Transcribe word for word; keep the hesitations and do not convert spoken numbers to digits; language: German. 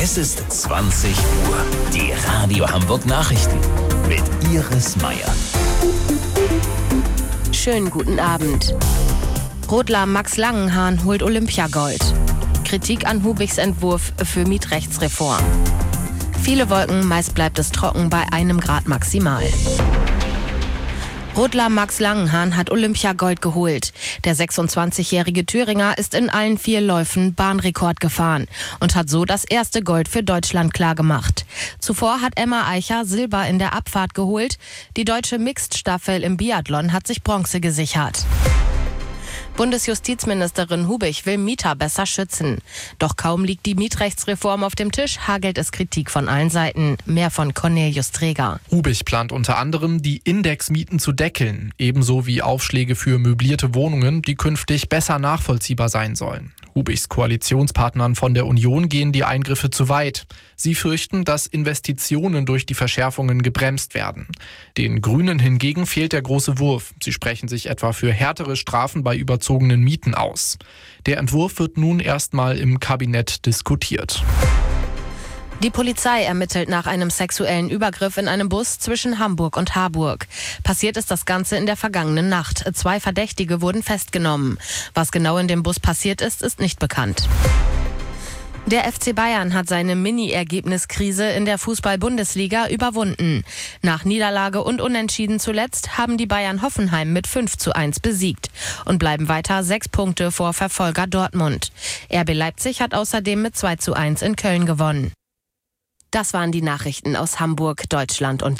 Es ist zwanzig Uhr. Die Radio Hamburg Nachrichten mit Iris Meier. Schönen guten Abend. Rodler Max Langenhahn holt Olympiagold. Kritik an Hubichs Entwurf für Mietrechtsreform. Viele Wolken, meist bleibt es trocken bei einem Grad maximal. Rodler Max Langenhahn hat Olympiagold geholt. Der sechsundzwanzigjährige Thüringer ist in allen vier Läufen Bahnrekord gefahren und hat so das erste Gold für Deutschland klargemacht. Zuvor hat Emma Eicher Silber in der Abfahrt geholt. Die deutsche Mixed-Staffel im Biathlon hat sich Bronze gesichert. Bundesjustizministerin Hubich will Mieter besser schützen. Doch kaum liegt die Mietrechtsreform auf dem Tisch, hagelt es Kritik von allen Seiten. Mehr von Cornelius Träger. Hubich plant unter anderem, die Indexmieten zu deckeln, ebenso wie Aufschläge für möblierte Wohnungen, die künftig besser nachvollziehbar sein sollen. Hubichs Koalitionspartnern von der Union gehen die Eingriffe zu weit. Sie fürchten, dass Investitionen durch die Verschärfungen gebremst werden. Den Grünen hingegen fehlt der große Wurf. Sie sprechen sich etwa für härtere Strafen bei überzogenen Mieten aus. Der Entwurf wird nun erstmal im Kabinett diskutiert. Die Polizei ermittelt nach einem sexuellen Übergriff in einem Bus zwischen Hamburg und Harburg. Passiert ist das Ganze in der vergangenen Nacht. Zwei Verdächtige wurden festgenommen. Was genau in dem Bus passiert ist, ist nicht bekannt. Der F C Bayern hat seine Mini-Ergebniskrise in der Fußball-Bundesliga überwunden. Nach Niederlage und Unentschieden zuletzt haben die Bayern Hoffenheim mit fünf zu eins besiegt und bleiben weiter sechs Punkte vor Verfolger Dortmund. R B Leipzig hat außerdem mit zwei zu eins in Köln gewonnen. Das waren die Nachrichten aus Hamburg, Deutschland und